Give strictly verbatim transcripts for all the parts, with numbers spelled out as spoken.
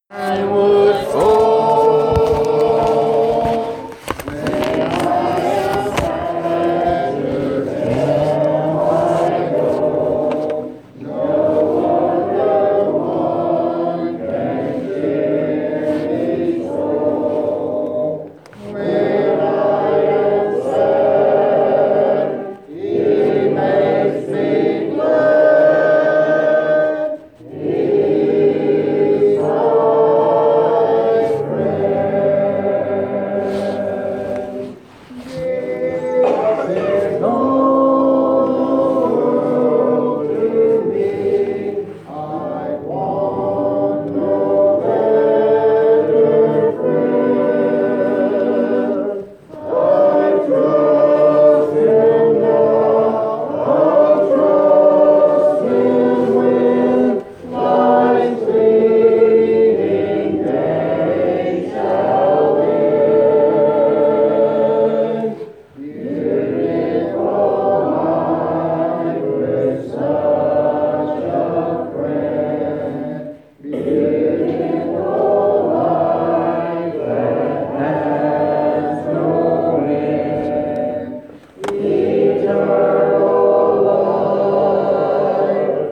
I would fall when I am battered and I go. No other one can cheer me so. When I am sad, He makes me glad. He's my friend. Giveth all the world to me. I want no better friend. I trust Him now. I'll trust Him when life's fleeting days shall end. Beautiful life with such a friend. Beautiful life that has no end. Eternal life,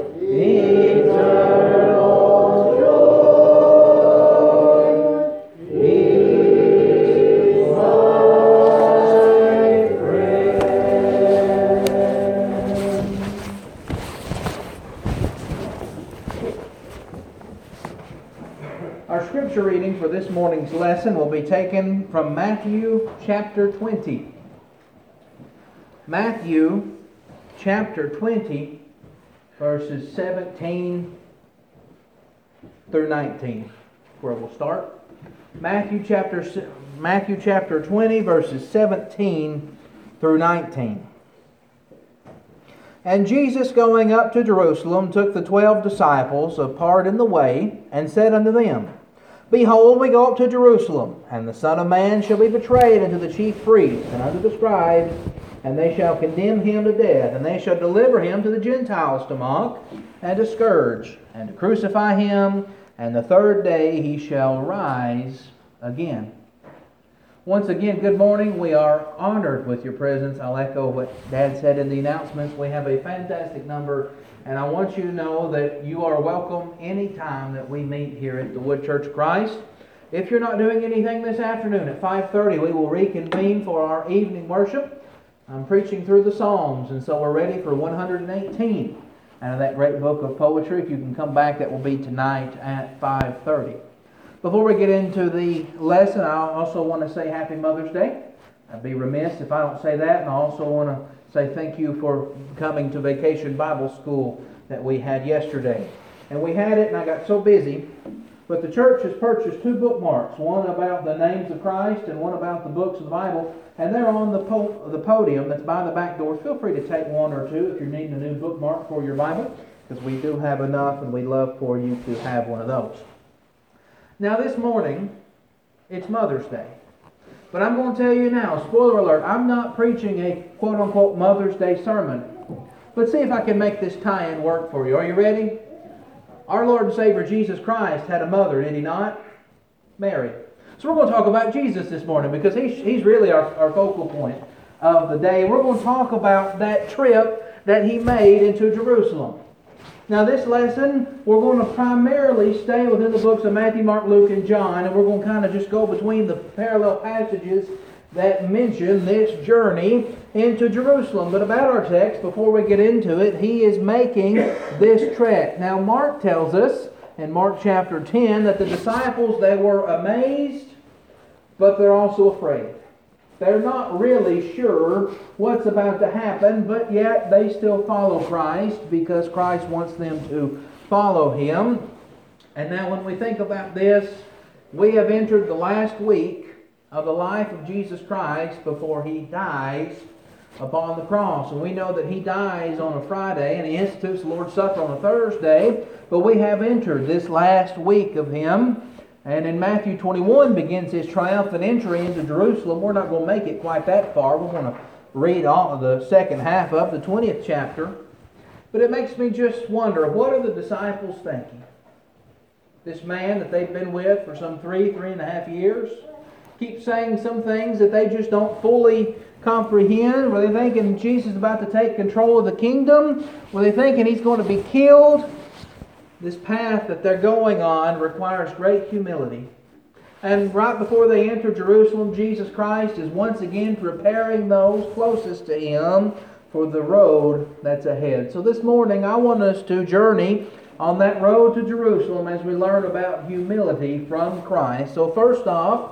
eternal joy. He's my friend. Our scripture reading for this morning's lesson will be taken from Matthew chapter twenty. Matthew chapter twenty, verses seventeen through nineteen, where we'll start. Matthew chapter se- Matthew chapter twenty, verses seventeen through nineteen. And Jesus, going up to Jerusalem, took the twelve disciples apart in the way, and said unto them, Behold, we go up to Jerusalem, and the Son of Man shall be betrayed unto the chief priests and unto the scribes, and they shall condemn him to death, and they shall deliver him to the Gentiles to mock, and to scourge, and to crucify him, and the third day he shall rise again. Once again, good morning. We are honored with your presence. I'll echo what Dad said in the announcements. We have a fantastic number, and I want you to know that you are welcome anytime that we meet here at the Wood Church of Christ. If you're not doing anything this afternoon at five thirty, we will reconvene for our evening worship. I'm preaching through the Psalms, and so we're ready for one hundred eighteen out of that great book of poetry. If you can come back, that will be tonight at five thirty. Before we get into the lesson, I also want to say Happy Mother's Day. I'd be remiss if I don't say that, and I also want to say thank you for coming to Vacation Bible School that we had yesterday. And we had it, and I got so busy, but the church has purchased two bookmarks, one about the names of Christ and one about the books of the Bible, and they're on the po- the podium that's by the back door. Feel free to take one or two if you're needing a new bookmark for your Bible, because we do have enough, and we'd love for you to have one of those. Now this morning, it's Mother's Day. But I'm going to tell you now, spoiler alert, I'm not preaching a quote-unquote Mother's Day sermon. But see if I can make this tie-in work for you. Are you ready? Our Lord and Savior Jesus Christ had a mother, did He not? Mary. So we're going to talk about Jesus this morning because He's, he's really our, our focal point of the day. We're going to talk about that trip that He made into Jerusalem. Now this lesson, we're going to primarily stay within the books of Matthew, Mark, Luke, and John, and we're going to kind of just go between the parallel passages that mention this journey into Jerusalem. But about our text, before we get into it, He is making this trek. Now Mark tells us in Mark chapter ten that the disciples, they were amazed, but they're also afraid. They're not really sure what's about to happen, but yet they still follow Christ because Christ wants them to follow Him. And now when we think about this, we have entered the last week of the life of Jesus Christ before He dies upon the cross. And we know that He dies on a Friday and He institutes the Lord's Supper on a Thursday, but we have entered this last week of Him. And in Matthew twenty-one begins His triumphant entry into Jerusalem. We're not going to make it quite that far. We're going to read all of the second half of the twentieth chapter. But it makes me just wonder, what are the disciples thinking? this man that they've been with for some three, three and a half years. Keep saying some things that they just don't fully comprehend. Were they thinking Jesus is about to take control of the kingdom? Were they thinking He's going to be killed? This path that they're going on requires great humility. And right before they enter Jerusalem, Jesus Christ is once again preparing those closest to Him for the road that's ahead. So this morning I want us to journey on that road to Jerusalem as we learn about humility from Christ. So first off,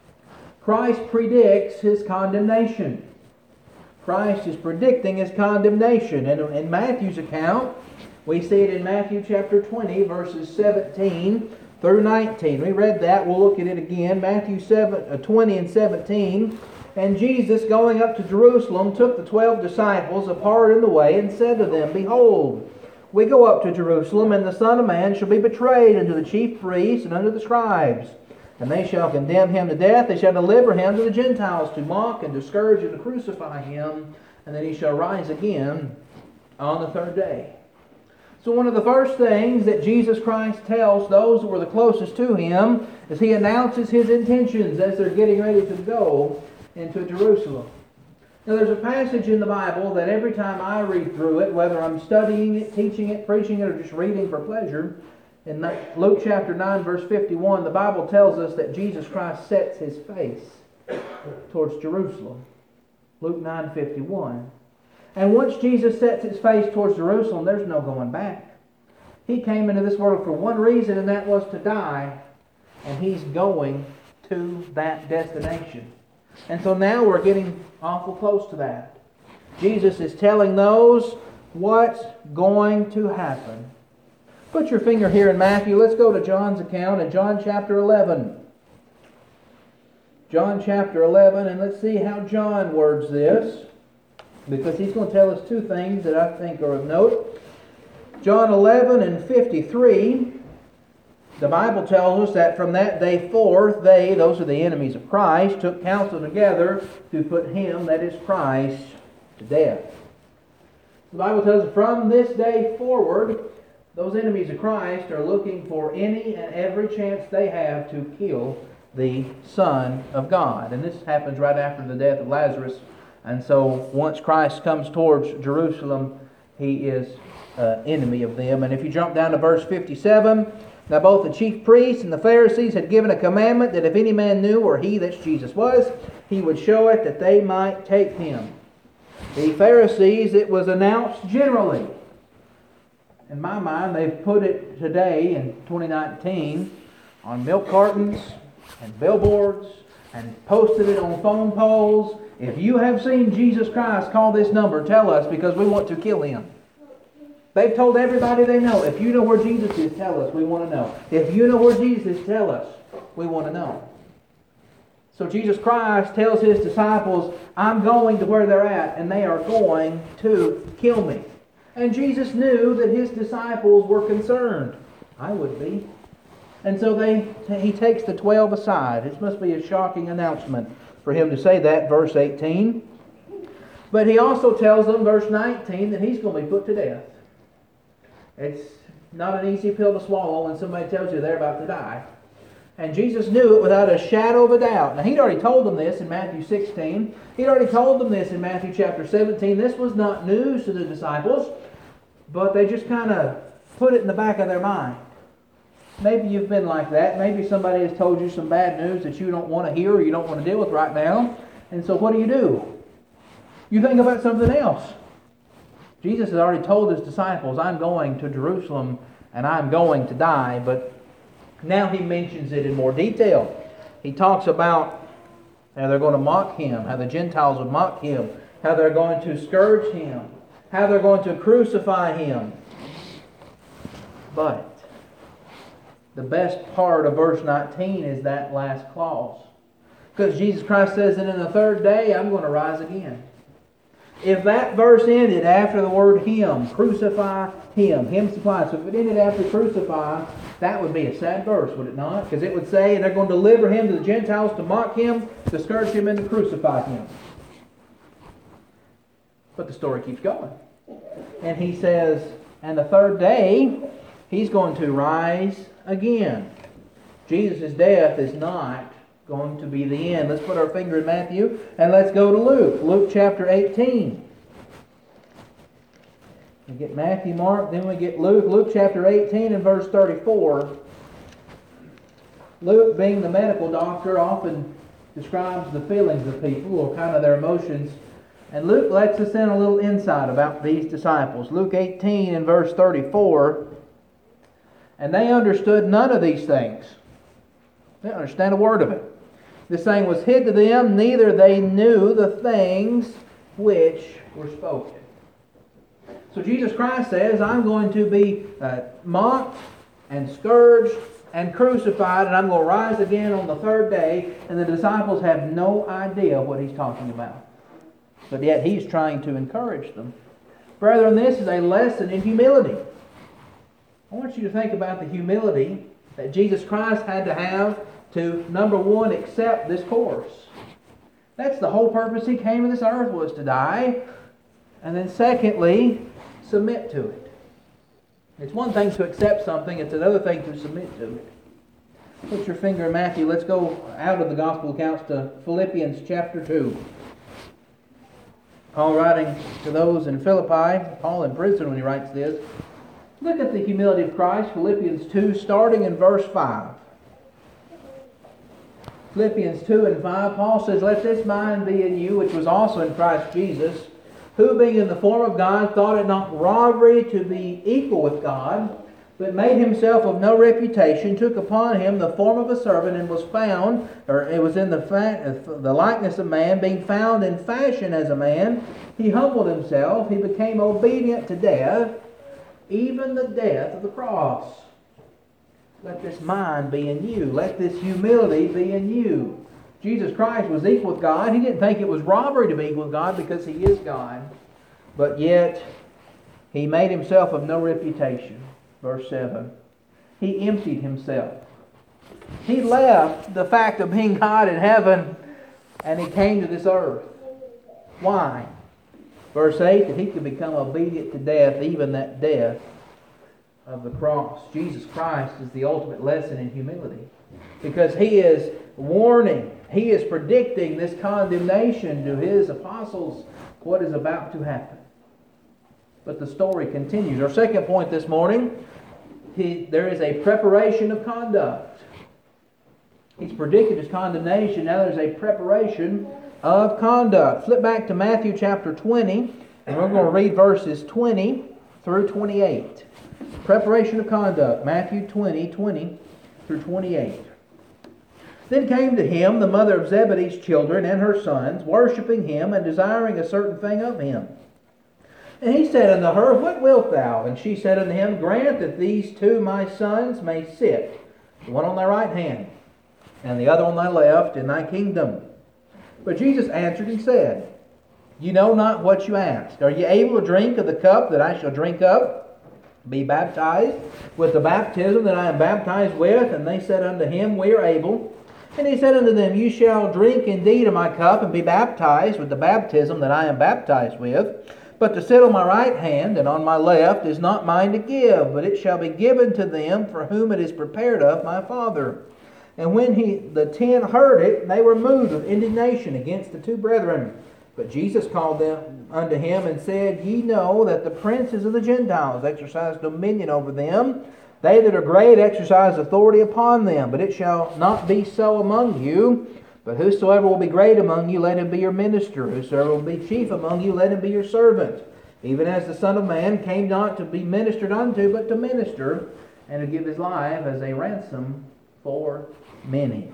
Christ predicts His condemnation. Christ is predicting His condemnation. And in Matthew's account, we see it in Matthew chapter twenty, verses seventeen through nineteen. We read that. We'll look at it again. Matthew twenty and seventeen. And Jesus, going up to Jerusalem, took the twelve disciples apart in the way and said to them, Behold, we go up to Jerusalem, and the Son of Man shall be betrayed unto the chief priests and unto the scribes. And they shall condemn Him to death. They shall deliver Him to the Gentiles to mock and to scourge and to crucify Him. And then He shall rise again on the third day. So one of the first things that Jesus Christ tells those who were the closest to Him is He announces His intentions as they're getting ready to go into Jerusalem. Now there's a passage in the Bible that every time I read through it, whether I'm studying it, teaching it, preaching it, or just reading for pleasure, in Luke chapter nine, verse fifty-one, the Bible tells us that Jesus Christ sets His face towards Jerusalem. Luke nine fifty-one. And once Jesus sets His face towards Jerusalem, there's no going back. He came into this world for one reason, and that was to die. And He's going to that destination. And so now we're getting awful close to that. Jesus is telling those what's going to happen. Put your finger here in Matthew. Let's go to John's account in John chapter eleven. John chapter eleven, and let's see how John words this, because he's going to tell us two things that I think are of note. John eleven and fifty-three, the Bible tells us that from that day forth, they, those are the enemies of Christ, took counsel together to put Him, that is Christ, to death. The Bible tells us from this day forward, those enemies of Christ are looking for any and every chance they have to kill the Son of God. And this happens right after the death of Lazarus. And so once Christ comes towards Jerusalem, He is uh, enemy of them. And if you jump down to verse fifty-seven, now both the chief priests and the Pharisees had given a commandment that if any man knew where He, that's Jesus, was, he would show it, that they might take Him. The Pharisees, it was announced generally. In my mind, they've put it today in twenty nineteen on milk cartons and billboards and posted it on phone poles. If you have seen Jesus Christ, call this number, tell us, because we want to kill Him. They've told everybody they know, if you know where Jesus is, tell us, we want to know. If you know where Jesus is, tell us, we want to know. So Jesus Christ tells His disciples, I'm going to where they're at, and they are going to kill me. And Jesus knew that His disciples were concerned. I would be. And so they, He takes the twelve aside. It must be a shocking announcement for Him to say that, verse eighteen. But He also tells them, verse nineteen, that He's going to be put to death. It's not an easy pill to swallow when somebody tells you they're about to die. And Jesus knew it without a shadow of a doubt. Now, He'd already told them this in Matthew sixteen. He'd already told them this in Matthew chapter seventeen. This was not news to the disciples, but they just kind of put it in the back of their mind. Maybe you've been like that. Maybe somebody has told you some bad news that you don't want to hear or you don't want to deal with right now. And so what do you do? You think about something else. Jesus has already told His disciples, I'm going to Jerusalem and I'm going to die. But now He mentions it in more detail. He talks about how they're going to mock Him, how the Gentiles would mock Him, how they're going to scourge Him, how they're going to crucify Him. But the best part of verse nineteen is that last clause. Because Jesus Christ says that in the third day, I'm going to rise again. If that verse ended after the word Him, crucify Him, Him supplies. So if it ended after crucify, that would be a sad verse, would it not? Because it would say, and they're going to deliver Him to the Gentiles to mock Him, to scourge Him, and to crucify Him. But the story keeps going. And He says, and the third day, He's going to rise again. Jesus' death is not going to be the end. Let's put our finger in Matthew and let's go to Luke. Luke chapter eighteen. We get Matthew, Mark, then we get Luke. Luke chapter eighteen and verse thirty-four. Luke, being the medical doctor, often describes the feelings of people or kind of their emotions. And Luke lets us in a little insight about these disciples. Luke eighteen and verse thirty-four. And they understood none of these things. They didn't understand a word of it. This saying was hid to them, neither they knew the things which were spoken. So Jesus Christ says, I'm going to be uh, mocked and scourged and crucified, and I'm going to rise again on the third day. And the disciples have no idea what he's talking about. But yet he's trying to encourage them. Brethren, this is a lesson in humility. I want you to think about the humility that Jesus Christ had to have to, number one, accept this course. That's the whole purpose he came to this earth, was to die. And then secondly, submit to it. It's one thing to accept something, it's another thing to submit to it. Put your finger in Matthew. Let's go out of the gospel accounts to Philippians chapter two. Paul writing to those in Philippi, Paul in prison when he writes this. Look at the humility of Christ, Philippians two, starting in verse five. Philippians two and five, Paul says, let this mind be in you, which was also in Christ Jesus, who being in the form of God, thought it not robbery to be equal with God, but made himself of no reputation, took upon him the form of a servant, and was found, or it was in the, fa- the likeness of man, being found in fashion as a man. He humbled himself, he became obedient to death, even the death of the cross. Let this mind be in you. Let this humility be in you. Jesus Christ was equal with God. He didn't think it was robbery to be equal with God because he is God. But yet, he made himself of no reputation. Verse seven. He emptied himself. He left the fact of being God in heaven and he came to this earth. Why? Verse eight, that he could become obedient to death, even that death of the cross. Jesus Christ is the ultimate lesson in humility. Because he is warning, he is predicting this condemnation to his apostles, what is about to happen. But the story continues. Our second point this morning, he, there is a preparation of conduct. He's predicted his condemnation, now there's a preparation of conduct. Flip back to Matthew chapter twenty, and we're going to read verses twenty through twenty-eight. Preparation of conduct, Matthew twenty, twenty through twenty-eight. Then came to him the mother of Zebedee's children and her sons, worshiping him and desiring a certain thing of him. And he said unto her, What wilt thou? And she said unto him, Grant that these two my sons may sit, the one on thy right hand, and the other on thy left, in thy kingdom. But Jesus answered and said, You know not what you ask. Are ye able to drink of the cup that I shall drink of? Be baptized with the baptism that I am baptized with? And they said unto him, We are able. And he said unto them, You shall drink indeed of my cup, and be baptized with the baptism that I am baptized with. But to sit on my right hand and on my left is not mine to give, but it shall be given to them for whom it is prepared of my Father. And when he the ten heard it, they were moved with indignation against the two brethren. But Jesus called them unto him and said, Ye know that the princes of the Gentiles exercise dominion over them. They that are great exercise authority upon them. But it shall not be so among you. But whosoever will be great among you, let him be your minister. Whosoever will be chief among you, let him be your servant. Even as the Son of Man came not to be ministered unto, but to minister, and to give his life as a ransom for many.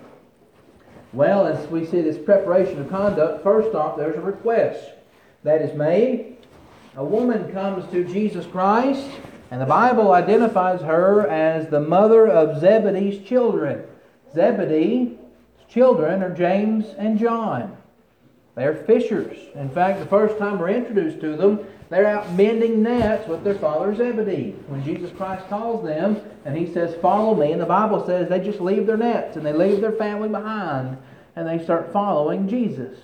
Well, as we see this preparation of conduct, first off, there's a request that is made. A woman comes to Jesus Christ, and the Bible identifies her as the mother of Zebedee's children. Zebedee's children are James and John. They're fishers. In fact, the first time we're introduced to them, they're out mending nets with their father Zebedee. When Jesus Christ calls them and he says, Follow me, and the Bible says they just leave their nets and they leave their family behind and they start following Jesus.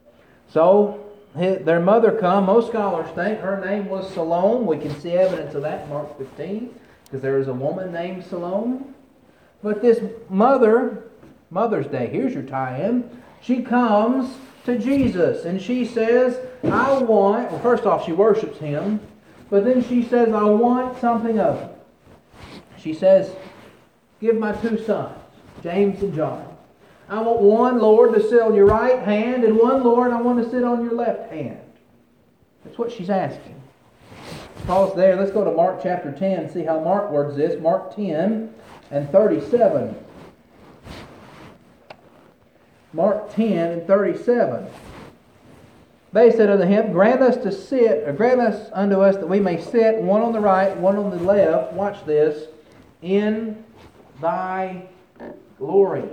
So their mother come. Most scholars think her name was Salome. We can see evidence of that in Mark fifteen, because there is a woman named Salome. But this mother, Mother's Day, here's your tie-in. She comes to Jesus and she says, I want, well, first off, she worships Him, but then she says, I want something of Him. She says, give my two sons, James and John. I want one, Lord, to sit on your right hand, and one, Lord, I want to sit on your left hand. That's what she's asking. Pause there. Let's go to Mark chapter ten and see how Mark words this. Mark ten and thirty-seven. Mark ten and thirty-seven. They said unto him, grant us to sit, or grant us unto us that we may sit, one on the right, one on the left, watch this, in thy glory.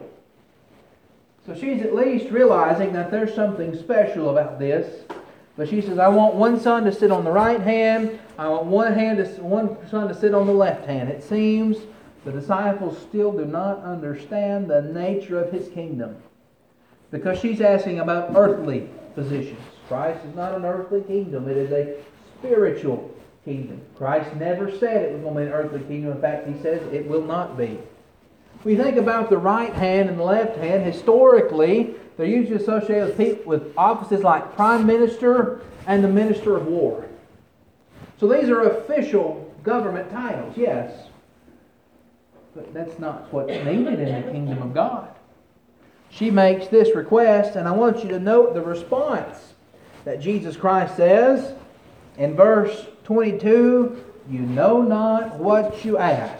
So she's at least realizing that there's something special about this. But she says, I want one son to sit on the right hand. I want one hand to, one son to sit on the left hand. It seems the disciples still do not understand the nature of His kingdom. Because she's asking about earthly positions. Christ is not an earthly kingdom. It is a spiritual kingdom. Christ never said it was going to be an earthly kingdom. In fact, He says it will not be. When you think about the right hand and the left hand, historically, they're usually associated with people with offices like Prime Minister and the Minister of War. So these are official government titles, yes. But that's not what's needed in the kingdom of God. She makes this request, and I want you to note the response that Jesus Christ says in verse twenty-two, you know not what you ask.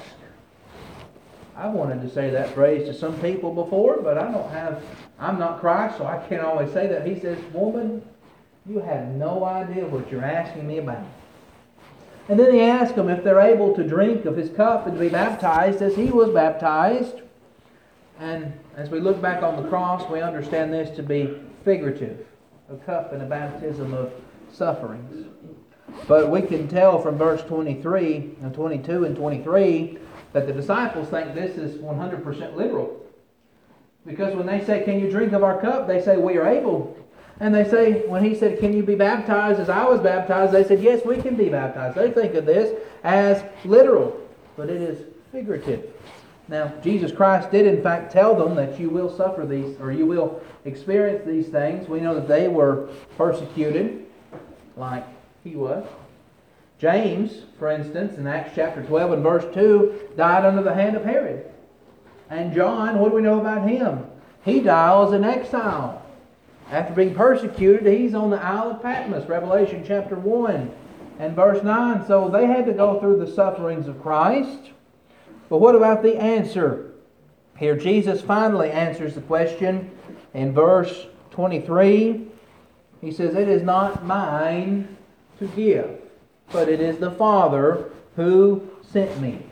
I wanted to say that phrase to some people before, but I don't have, I'm not Christ, so I can't always say that. He says, woman, you have no idea what you're asking me about. And then He asks them if they're able to drink of His cup and to be baptized as He was baptized. And as we look back on the cross, we understand this to be figurative, a cup and a baptism of sufferings. But we can tell from verse twenty-three and twenty-two and twenty-three that the disciples think this is one hundred percent literal. Because when they say, can you drink of our cup? They say, we are able. And they say, when He said, can you be baptized as I was baptized? They said, yes, we can be baptized. They think of this as literal, but it is figurative. Now, Jesus Christ did in fact tell them that you will suffer these, or you will experience these things. We know that they were persecuted like He was. James, for instance, in Acts chapter twelve and verse two, died under the hand of Herod. And John, what do we know about him? He dies in exile. After being persecuted, he's on the Isle of Patmos, Revelation chapter one and verse nine. So they had to go through the sufferings of Christ. But what about the answer? Here Jesus finally answers the question in verse twenty-three. He says, it is not mine to give, but it is the Father who sent me.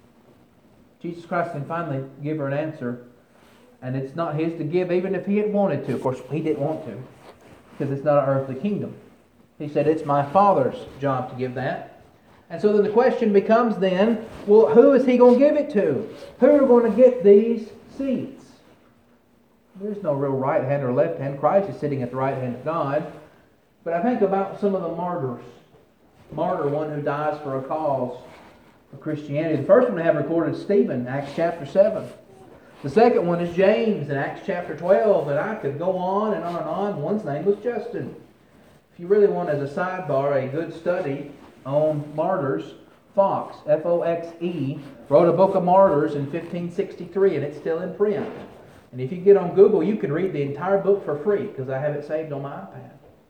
Jesus Christ can finally give her an answer. And it's not His to give, even if He had wanted to. Of course, He didn't want to, because it's not an earthly kingdom. He said, it's my Father's job to give that. And so then the question becomes then, well, who is He going to give it to? Who are going to get these seats? There's no real right hand or left hand. Christ is sitting at the right hand of God. But I think about some of the martyrs. Martyr, one who dies for a cause for Christianity. The first one we have recorded is Stephen, Acts chapter seven. The second one is James in Acts chapter twelve. And I could go on and on and on. One's name was Justin. If you really want, as a sidebar, a good study on martyrs, Foxe, F O X E, wrote a book of martyrs in fifteen sixty-three, and it's still in print. And if you get on Google, you can read the entire book for free, because I have it saved on my iPad.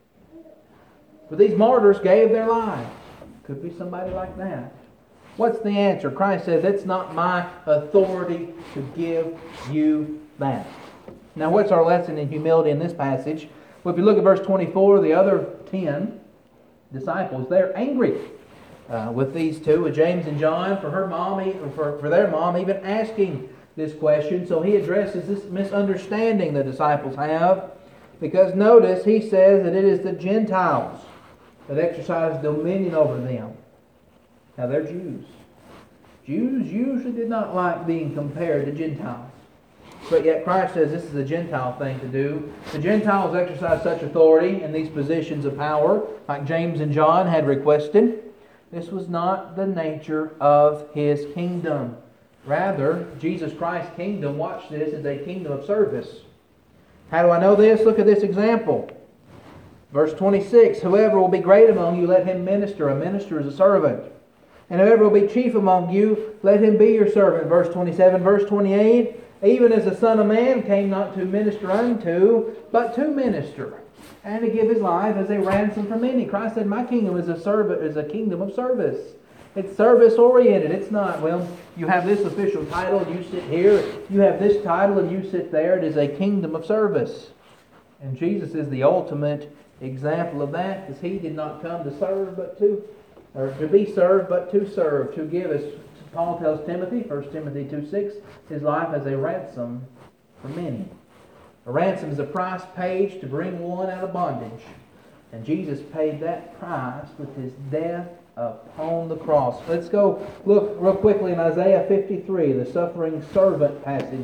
But these martyrs gave their lives. Could be somebody like that. What's the answer? Christ says, it's not my authority to give you that. Now, what's our lesson in humility in this passage? Well, if you look at verse twenty-four, the other ten disciples, they're angry uh, with these two, with James and John, for her mom, for, for their mom even asking this question. So He addresses this misunderstanding the disciples have, because notice He says that it is the Gentiles that exercise dominion over them. Now they're Jews. Jews usually did not like being compared to Gentiles. But yet Christ says this is a Gentile thing to do. The Gentiles exercise such authority in these positions of power, like James and John had requested. This was not the nature of His kingdom. Rather, Jesus Christ's kingdom, watch this, is a kingdom of service. How do I know this? Look at this example. Verse twenty-six, whoever will be great among you, let him minister. A minister is a servant. And whoever will be chief among you, let him be your servant. Verse twenty-seven, verse twenty-eight, even as the Son of Man came not to minister unto, but to minister, and to give his life as a ransom for many. Christ said, my kingdom is a servant, is a kingdom of service. It's service oriented. It's not, well, you have this official title, you sit here. You have this title and you sit there. It is a kingdom of service. And Jesus is the ultimate example of that, because he did not come to serve but to, or to be served but to serve, to give, as Paul tells Timothy, First Timothy two six, his life as a ransom for many. A ransom is a price paid to bring one out of bondage. And Jesus paid that price with his death upon the cross. Let's go look real quickly in Isaiah fifty-three, the suffering servant passage.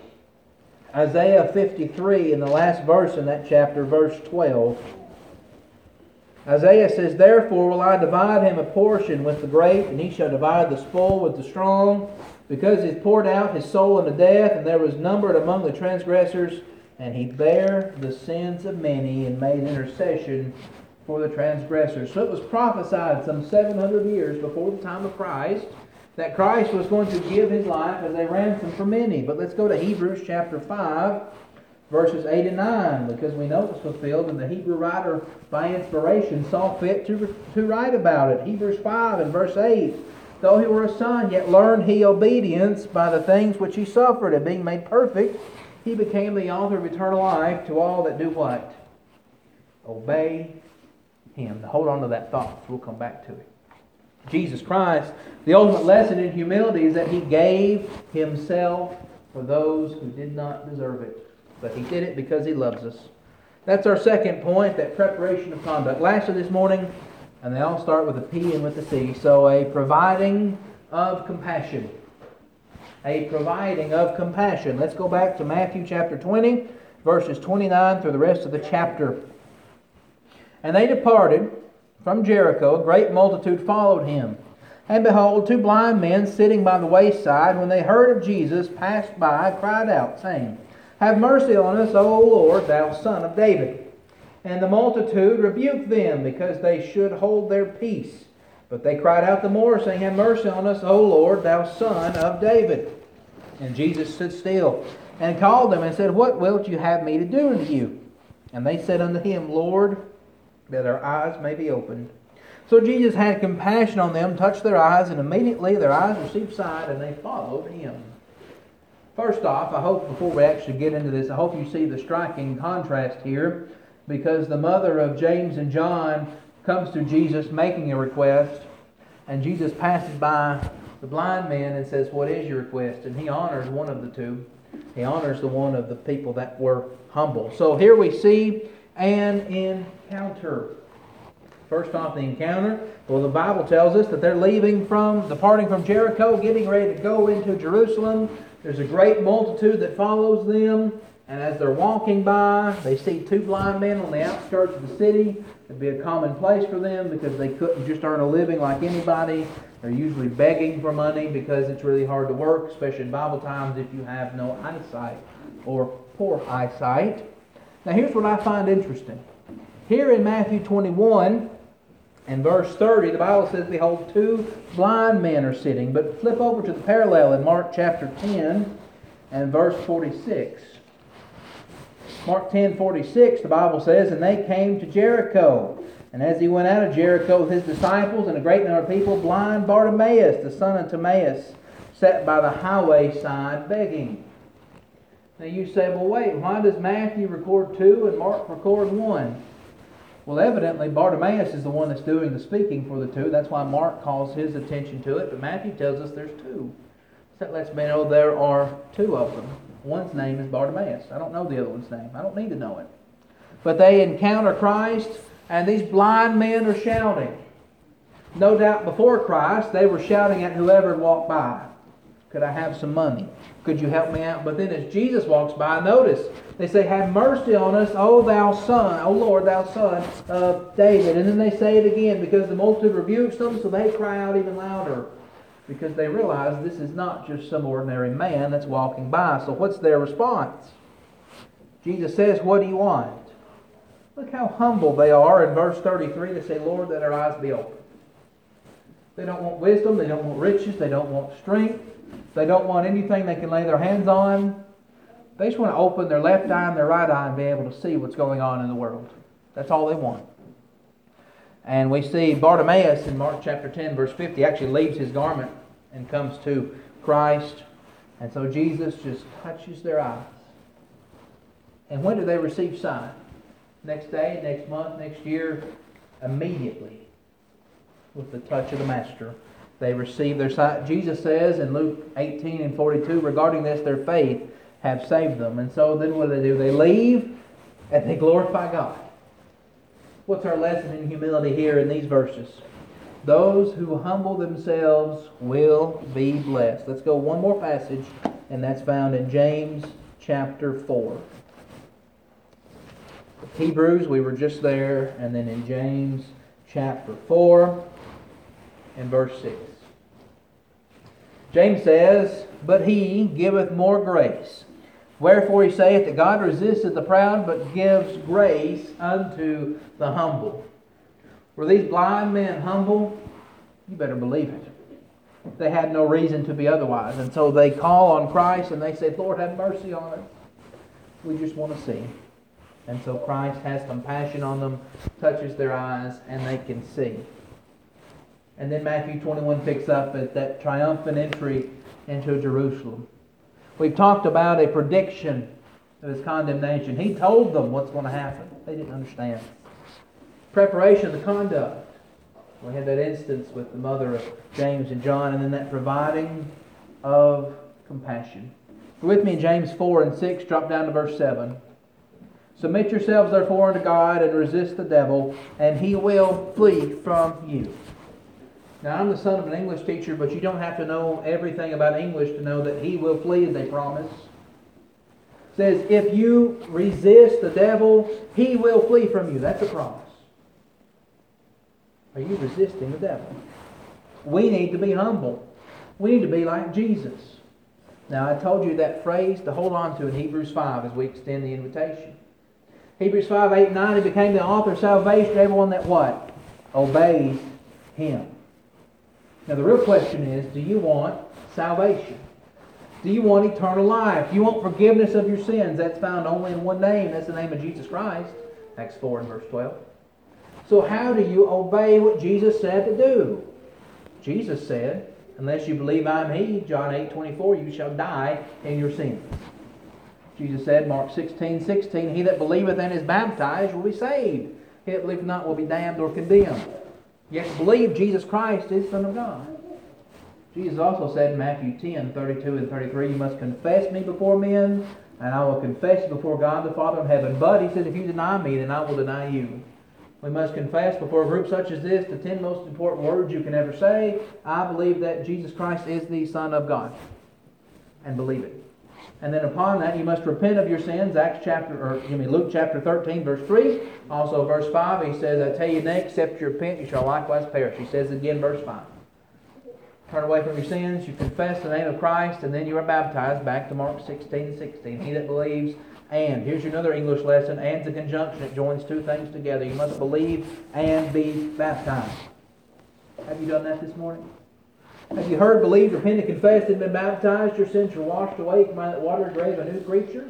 Isaiah fifty-three, in the last verse in that chapter, verse twelve. Isaiah says, therefore will I divide him a portion with the great, and he shall divide the spoil with the strong, because he has poured out his soul unto death, and there was numbered among the transgressors, and he bare the sins of many, and made intercession for the transgressors. So it was prophesied some seven hundred years before the time of Christ that Christ was going to give his life as a ransom for many. But let's go to Hebrews chapter five, verses eight and nine, because we know it's fulfilled, and the Hebrew writer, by inspiration, saw fit to, to write about it. Hebrews five and verse eight, though he were a son, yet learned he obedience by the things which he suffered, and being made perfect, he became the author of eternal life to all that do what? Obey him. Now hold on to that thought. We'll come back to it. Jesus Christ, the ultimate lesson in humility is that he gave himself for those who did not deserve it. But he did it because he loves us. That's our second point, that preparation of conduct. Lastly this morning, and they all start with a P and with a C, so a providing of compassion. A providing of compassion. Let's go back to Matthew chapter twenty, verses twenty-nine through the rest of the chapter. And they departed from Jericho. A great multitude followed him. And behold, two blind men sitting by the wayside, when they heard of Jesus, passed by, cried out, saying, have mercy on us, O Lord, thou Son of David. And the multitude rebuked them, because they should hold their peace. But they cried out the more, saying, have mercy on us, O Lord, thou Son of David. And Jesus stood still, and called them, and said, what wilt you have me to do unto you? And they said unto him, Lord, that our eyes may be opened. So Jesus had compassion on them, touched their eyes, and immediately their eyes received sight, and they followed him. First off, I hope before we actually get into this, I hope you see the striking contrast here, because the mother of James and John comes to Jesus making a request, and Jesus passes by the blind man and says, what is your request? And he honors one of the two. He honors the one of the people that were humble. So here we see an encounter. First off, the encounter. Well, the Bible tells us that they're leaving from, departing from Jericho, getting ready to go into Jerusalem. There's a great multitude that follows them. And as they're walking by, they see two blind men on the outskirts of the city. It'd be a common place for them because they couldn't just earn a living like anybody. They're usually begging for money because it's really hard to work, especially in Bible times, if you have no eyesight or poor eyesight. Now here's what I find interesting. Here in Matthew twenty-one and verse thirty, the Bible says, behold, two blind men are sitting. But flip over to the parallel in Mark chapter ten and verse forty-six. Mark ten forty-six, the Bible says, and they came to Jericho. And as he went out of Jericho with his disciples and a great number of people, blind Bartimaeus, the son of Timaeus, sat by the highway side begging. Now you say, well wait, why does Matthew record two and Mark record one? Well, evidently Bartimaeus is the one that's doing the speaking for the two. That's why Mark calls his attention to it. But Matthew tells us there's two. So that lets me know there are two of them. One's name is Bartimaeus. I don't know the other one's name. I don't need to know it. But they encounter Christ, and these blind men are shouting. No doubt before Christ, they were shouting at whoever walked by. Could I have some money? Could you help me out? But then as Jesus walks by, notice, they say, have mercy on us, O thou son, O Lord, thou son of David. And then they say it again because the multitude rebukes them, so they cry out even louder. because they realize this is not just some ordinary man that's walking by. So what's their response? Jesus says, what do you want? Look how humble they are. In verse thirty-three, they say, Lord, that our eyes be open. They don't want wisdom. They don't want riches. They don't want strength. They don't want anything they can lay their hands on. They just want to open their left eye and their right eye and be able to see what's going on in the world. That's all they want. And we see Bartimaeus in Mark chapter ten, verse fifty, actually leaves his garment and comes to Christ. And so Jesus just touches their eyes. And when do they receive sight? Next day, next month, next year? Immediately. With the touch of the Master, they receive their sight. Jesus says in Luke eighteen and forty-two, regarding this, their faith have saved them. And so then what do they do? They leave and they glorify God. What's our lesson in humility here in these verses? Those who humble themselves will be blessed. Let's go one more passage, and that's found in James chapter four. Hebrews, we were just there, and then in James chapter four and verse six. James says, but he giveth more grace. Wherefore he saith that God resisteth the proud, but gives grace unto the humble. Were these blind men humble? You better believe it. They had no reason to be otherwise. And so they call on Christ and they say, Lord, have mercy on us. We just want to see. And so Christ has compassion on them, touches their eyes, and they can see. And then Matthew twenty-one picks up at that triumphant entry into Jerusalem. We've talked about a prediction of his condemnation. He told them what's going to happen. They didn't understand. Preparation of the conduct. We had that instance with the mother of James and John, and then that providing of compassion. With me in James four and six, drop down to verse seven. Submit yourselves therefore unto God, and resist the devil, and he will flee from you. Now, I'm the son of an English teacher, but you don't have to know everything about English to know that he will flee is a promise. It says, if you resist the devil, he will flee from you. That's a promise. Are you resisting the devil? We need to be humble. We need to be like Jesus. Now, I told you that phrase to hold on to in Hebrews five as we extend the invitation. Hebrews five, eight, and nine, he became the author of salvation to everyone that what? Obeys him. Now the real question is, do you want salvation? Do you want eternal life? Do you want forgiveness of your sins? That's found only in one name. That's the name of Jesus Christ. Acts four and verse twelve. So how do you obey what Jesus said to do? Jesus said, unless you believe I am He, John eight twenty-four, you shall die in your sins. Jesus said, Mark sixteen sixteen, he that believeth and is baptized will be saved. He that believeth not will be damned or condemned. Yet believe Jesus Christ is Son of God. Jesus also said in Matthew ten thirty-two and thirty-three, you must confess me before men, and I will confess you before God the Father in heaven. But, he said, if you deny me, then I will deny you. We must confess before a group such as this the ten most important words you can ever say. I believe that Jesus Christ is the Son of God. And believe it. And then upon that, you must repent of your sins. Acts chapter, or excuse me, Luke chapter thirteen, verse three. Also verse five, he says, I tell you nay, except you repent, you shall likewise perish. He says again, verse five. Turn away from your sins, you confess the name of Christ, and then you are baptized. Back to Mark sixteen sixteen. He that believes, and, here's another English lesson, and's a conjunction. It joins two things together. You must believe and be baptized. Have you done that this morning? Have you heard, believed, repented, confessed, and been baptized? Your sins are washed away. Come out of that water, grave, a new creature.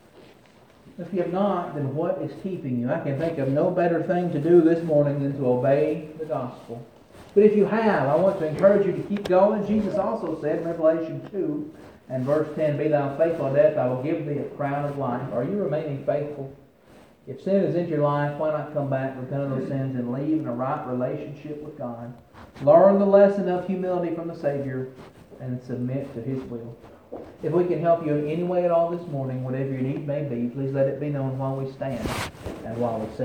If you have not, then what is keeping you? I can think of no better thing to do this morning than to obey the gospel. But if you have, I want to encourage you to keep going. Jesus also said in Revelation two and verse ten, be thou faithful unto death, I will give thee a crown of life. Are you remaining faithful? If sin is in your life, why not come back, repent of those sins, and leave in a right relationship with God? Learn the lesson of humility from the Savior and submit to His will. If we can help you in any way at all this morning, whatever your need may be, please let it be known while we stand and while we sing.